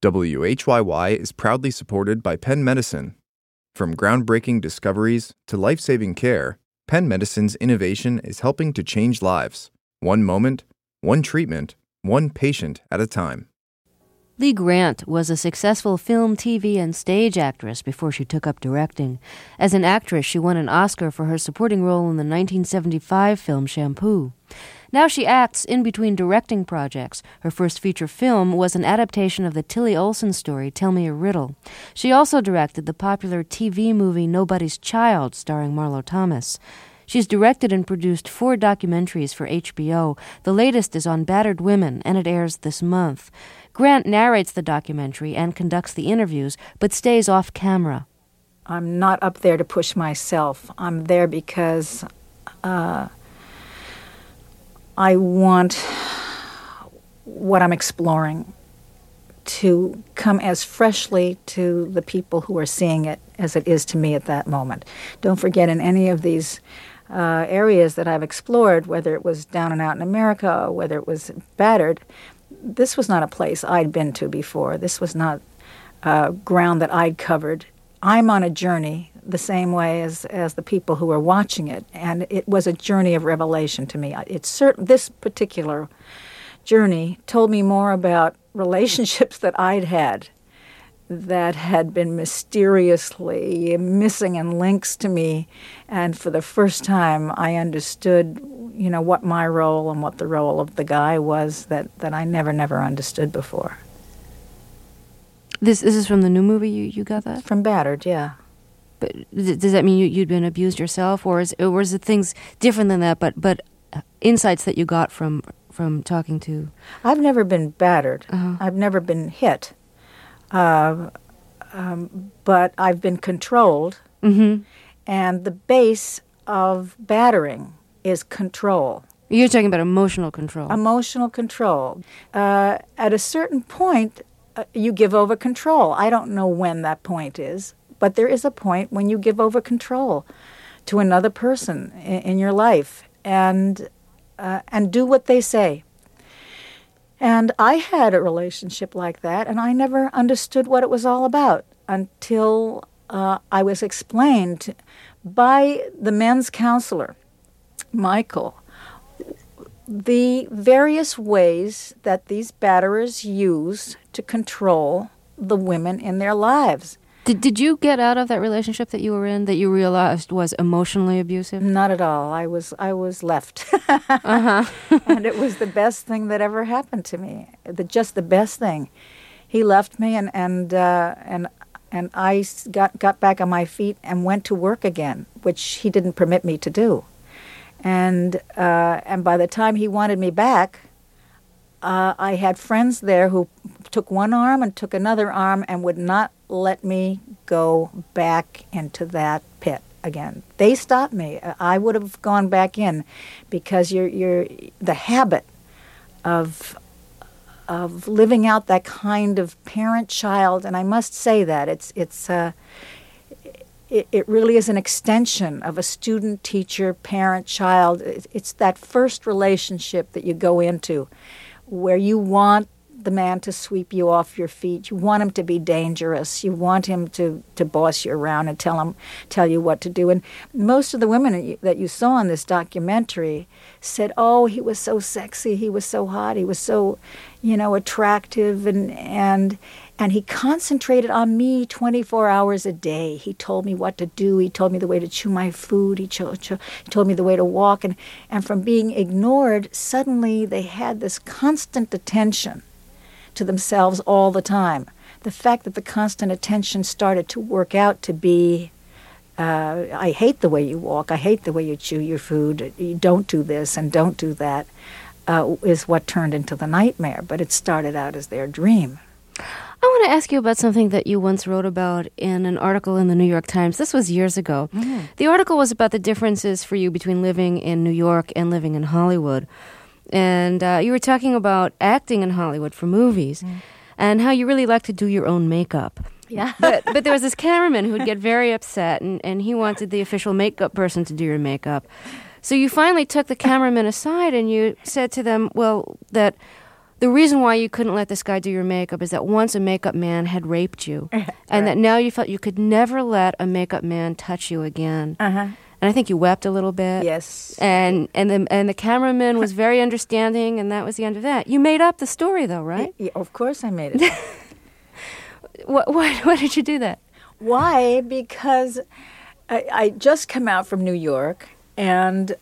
WHYY is proudly supported by Penn Medicine. From groundbreaking discoveries to life-saving care, Penn Medicine's innovation is helping to change lives. One moment, one treatment, one patient at a time. Lee Grant was a successful film, TV, and stage actress before she took up directing. As an actress, she won an Oscar for her supporting role in the 1975 film Shampoo. Now she acts in between directing projects. Her first feature film was an adaptation of the Tilly Olsen story, Tell Me a Riddle. She also directed the popular TV movie Nobody's Child, starring Marlo Thomas. She's directed and produced 4 documentaries for HBO. The latest is on battered women, and it airs this month. Grant narrates the documentary and conducts the interviews, but stays off camera. I'm not up there to push myself. I'm there because I want what I'm exploring to come as freshly to the people who are seeing it as it is to me at that moment. Don't forget, in any of these areas that I've explored, whether it was down and out in America or whether it was battered, this was not a place I'd been to before. This was not ground that I'd covered. I'm on a journey the same way as the people who are watching it, and it was a journey of revelation to me. This particular journey told me more about relationships that I'd had that had been mysteriously missing in links to me, and for the first time I understood, what my role and what the role of the guy was that I never understood before. This is from the new movie, you got that? From Battered, yeah. But does that mean you'd been abused yourself, or is it things different than that, but insights that you got from talking to? I've never been battered. Uh-huh. I've never been hit. But I've been controlled, Mm-hmm. and the base of battering is control. You're talking about emotional control. Emotional control. At a certain point, you give over control. I don't know when that point is, but there is a point when you give over control to another person in your life and do what they say. And I had a relationship like that, and I never understood what it was all about until I was explained by the men's counselor, Michael, the various ways that these batterers use to control the women in their lives. Did you get out of that relationship that you were in that you realized was emotionally abusive? Not at all. I was left. Uh-huh. And it was the best thing that ever happened to me. Just the best thing. He left me, and I got back on my feet and went to work again, which he didn't permit me to do. And by the time he wanted me back, I had friends there who took one arm and took another arm and would not let me go back into that pit again. They stopped me. I would have gone back in because you're the habit of living out that kind of parent-child, and I must say that it really is an extension of a student, teacher, parent, child. It's that first relationship that you go into where you want the man to sweep you off your feet. You want him to be dangerous. You want him to boss you around and tell you what to do. And most of the women that you saw in this documentary said, "Oh, he was so sexy. He was so hot. He was so, attractive, and he concentrated on me 24 hours a day. He told me what to do. He told me the way to chew my food. He told me the way to walk. And from being ignored, suddenly they had this constant attention to themselves all the time. The fact that the constant attention started to work out to be, I hate the way you walk. I hate the way you chew your food. You don't do this and don't do that, is what turned into the nightmare. But it started out as their dream." I want to ask you about something that you once wrote about in an article in the New York Times. This was years ago. Mm. The article was about the differences for you between living in New York and living in Hollywood. And you were talking about acting in Hollywood for movies and how you really like to do your own makeup. Yeah. But there was this cameraman who would get very upset, and he wanted the official makeup person to do your makeup. So you finally took the cameraman aside and you said to them, well, that the reason why you couldn't let this guy do your makeup is that once a makeup man had raped you, and that now you felt you could never let a makeup man touch you again. And I think you wept a little bit. Yes. And the cameraman was very understanding, and that was the end of that. You made up the story, though, right? Yeah, of course I made it. Why did you do that? Why? Because I just come out from New York, and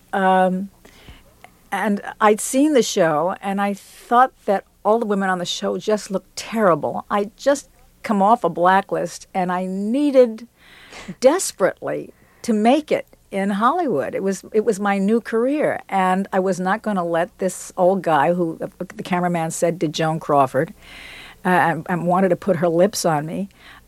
I'd seen the show, and I thought that all the women on the show just looked terrible. I just come off a blacklist, and I needed desperately to make it in Hollywood. It was my new career, and I was not going to let this old guy, who the cameraman said did Joan Crawford, and wanted to put her lips on me,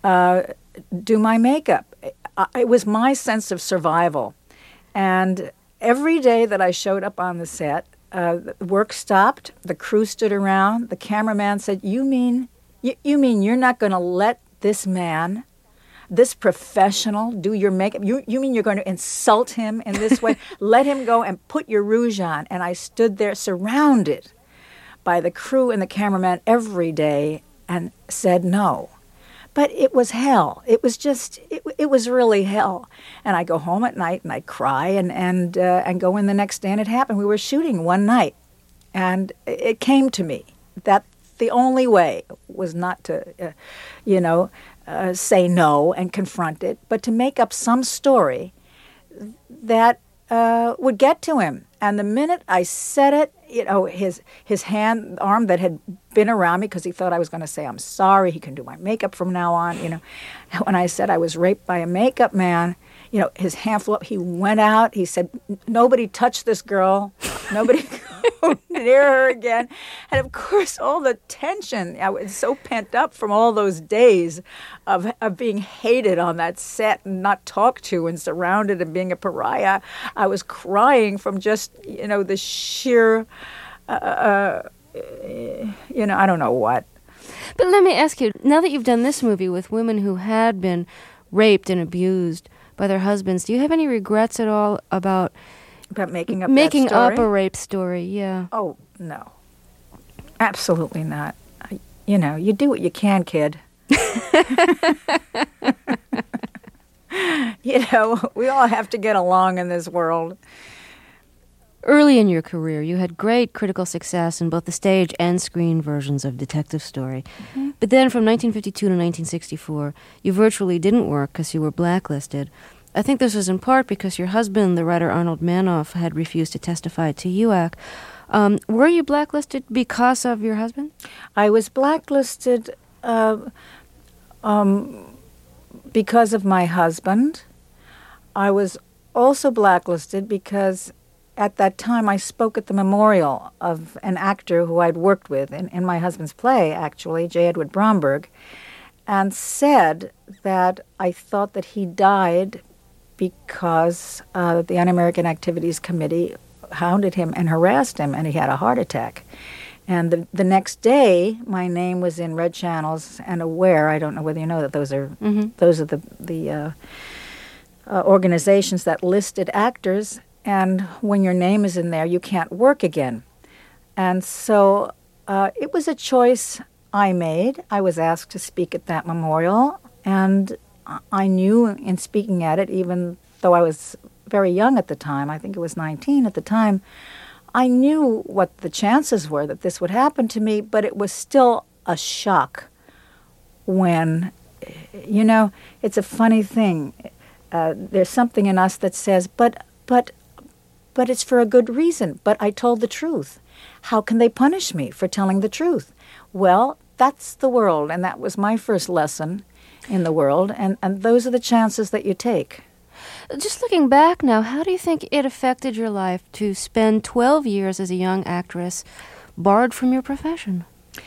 do my makeup. It was my sense of survival, and every day that I showed up on the set, work stopped. The crew stood around. The cameraman said, "You mean you're not going to let this man, this professional, do your makeup? You mean you're going to insult him in this way? Let him go and put your rouge on." And I stood there surrounded by the crew and the cameraman every day and said no. But it was hell. It was just, it was really hell. And I go home at night and I cry and go in the next day, and it happened. We were shooting one night, and it came to me that the only way was not to, say no and confront it, but to make up some story that would get to him. And the minute I said it, his arm that had been around me because he thought I was going to say, "I'm sorry, he can do my makeup from now on." When I said I was raped by a makeup man, his hand flew up. He went out. He said, "Nobody touch this girl. Nobody go near her again." And of course, all the tension, I was so pent up from all those days of being hated on that set and not talked to and surrounded and being a pariah. I was crying from just, the sheer, I don't know what. But let me ask you, now that you've done this movie with women who had been raped and abused by their husbands, do you have any regrets at all about making up a rape story? Yeah. Oh, no. Absolutely not. You do what you can, kid. We all have to get along in this world. Early in your career, you had great critical success in both the stage and screen versions of Detective Story. Mm-hmm. But then from 1952 to 1964, you virtually didn't work because you were blacklisted. I think this was in part because your husband, the writer Arnold Manoff, had refused to testify to UAC. Were you blacklisted because of your husband? I was blacklisted because of my husband. I was also blacklisted because at that time I spoke at the memorial of an actor who I'd worked with in my husband's play, actually, J. Edward Bromberg, and said that I thought that he died because the Un-American Activities Committee hounded him and harassed him, and he had a heart attack. And the next day, my name was in Red Channels and Aware. I don't know whether you know that those are the organizations that listed actors. And when your name is in there, you can't work again. And so it was a choice I made. I was asked to speak at that memorial, and I knew in speaking at it, even though I was very young at the time, I think it was 19 at the time, I knew what the chances were that this would happen to me, but it was still a shock when, it's a funny thing. There's something in us that says, but it's for a good reason. But I told the truth. How can they punish me for telling the truth? Well, that's the world, and that was my first lesson in the world, and those are the chances that you take. Just looking back now, how do you think it affected your life to spend 12 years as a young actress barred from your profession?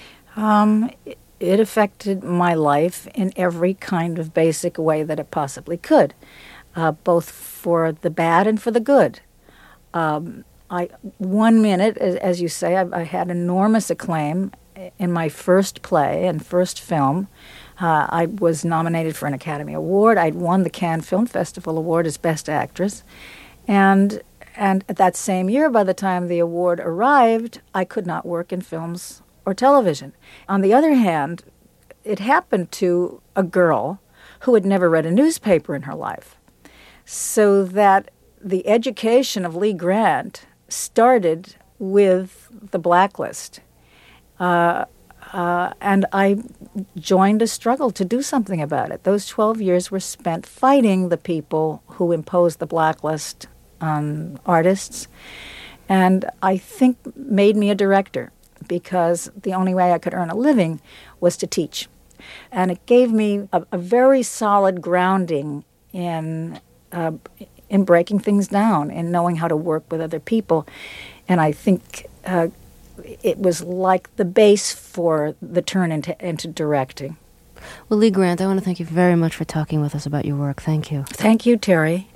It affected my life in every kind of basic way that it possibly could, both for the bad and for the good. 1 minute, as you say, I had enormous acclaim in my first play and first film. I was nominated for an Academy Award. I'd won the Cannes Film Festival Award as Best Actress. And that same year, by the time the award arrived, I could not work in films or television. On the other hand, it happened to a girl who had never read a newspaper in her life. So that the education of Lee Grant started with the Blacklist. And I joined a struggle to do something about it. Those 12 years were spent fighting the people who imposed the Blacklist on artists, and I think made me a director, because the only way I could earn a living was to teach. And it gave me a very solid grounding in breaking things down, in knowing how to work with other people. And I think it was like the base for the turn into directing. Well, Lee Grant, I want to thank you very much for talking with us about your work. Thank you. Thank you, Terry.